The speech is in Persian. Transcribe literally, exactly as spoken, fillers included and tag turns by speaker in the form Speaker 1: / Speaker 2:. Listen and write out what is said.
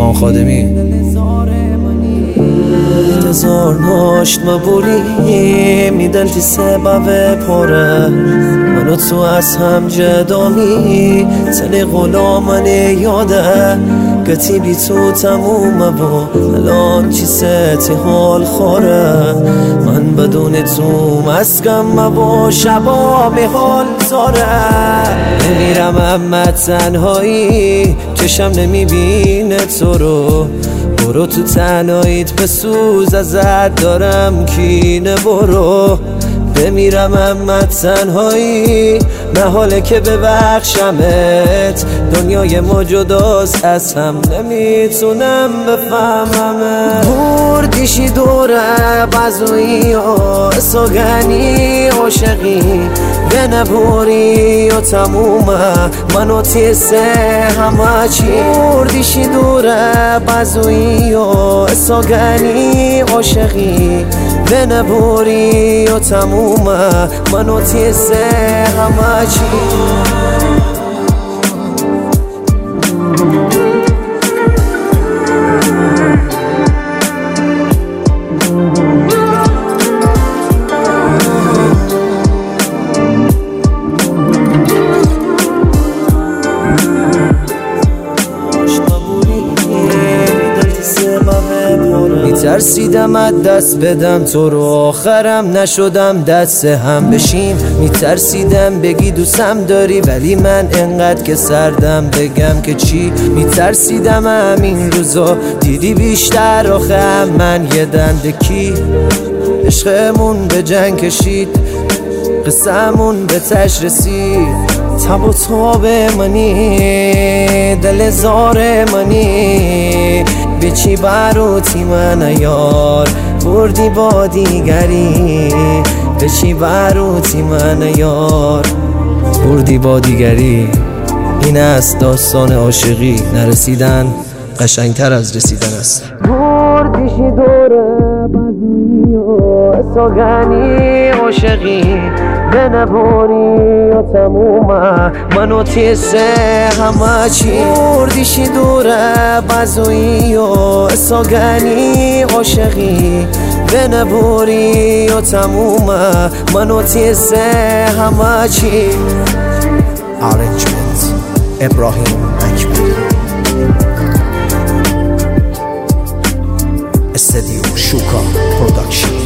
Speaker 1: مامان خادمی هزار ناشت مبولی میدن تی سبب پاره منو تو از هم جدامی تن غلامن یاده گتی بی تو تمومه و الان چی ستی حال خوره من بدون تو مسکم و شبا می حال زاره نمیرم اما تنهایی چشم نمیبینه تو رو برو تو تنهاییت بسوز ازت دارم کینه برو بمیرم اما تنهایی محاله که ببخشمت دنیای ما جداست از هم نمیتونم بفهممت بردیشی دوره بزویی و ساگنی عاشقی به نبوری و تمومه منو تیسه همه چی بردیشی دوره بزویی و ساگنی عاشقی به نبوری و تمومه منو تیسه همه چی میترسیدم از دست بدم تو رو آخرم نشدم دست هم بشیم میترسیدم بگی دوستم داری ولی من انقدر که سردم بگم که چی میترسیدم همین روزا دیدی بیشتر آخه من یه دندکی عشقمون به جنگ کشید قصه‌مون به تش رسید تب و تاب منی دل زار منی به چی بروتی من یار بردی با دیگری به چی بروتی من یار بردی با دیگری این است داستان عاشقی نرسیدن قشنگتر از رسیدن است بردیشی دوره بزنی و ساگنی عاشقی به نباری و تمومه منو تیسه همه چی بردیشی دوره بزویی و ساگنی عاشقی به نباری و تمومه منو تیسه همه چی
Speaker 2: Arrangement ابراهیم اکبری استدیو شوکا پروداکشن